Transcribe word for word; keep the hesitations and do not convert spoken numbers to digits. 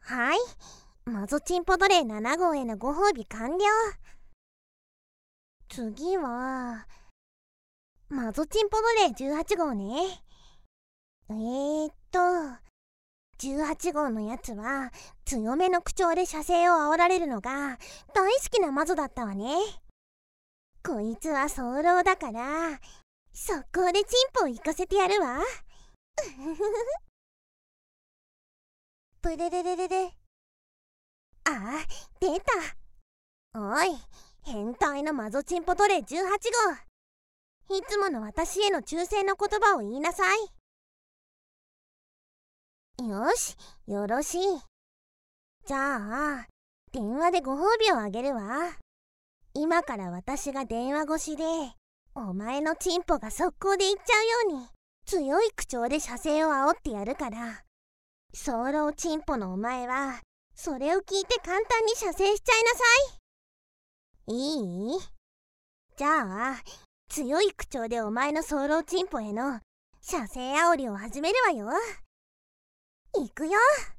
はい、マゾチンポ奴隷なな号へのご褒美完了。次はマゾチンポ奴隷じゅうはち号ね。えーっとじゅうはち号のやつは強めの口調で射精を煽られるのが大好きなマゾだったわね。こいつは早漏だから速攻でチンポを行かせてやるわ。プレレレレレ。ああ、出た。おい、変態のマゾチンポ奴隷じゅうはち号、いつもの私への忠誠の言葉を言いなさい。よし、よろしい。じゃあ電話でご褒美をあげるわ。今から私が電話越しでお前のチンポが速攻で行っちゃうように強い口調で射精を煽ってやるから、早漏チンポのお前はそれを聞いて簡単に射精しちゃいなさい。いい？じゃあ強い口調でお前の早漏チンポへの射精煽りを始めるわよ。いくよ。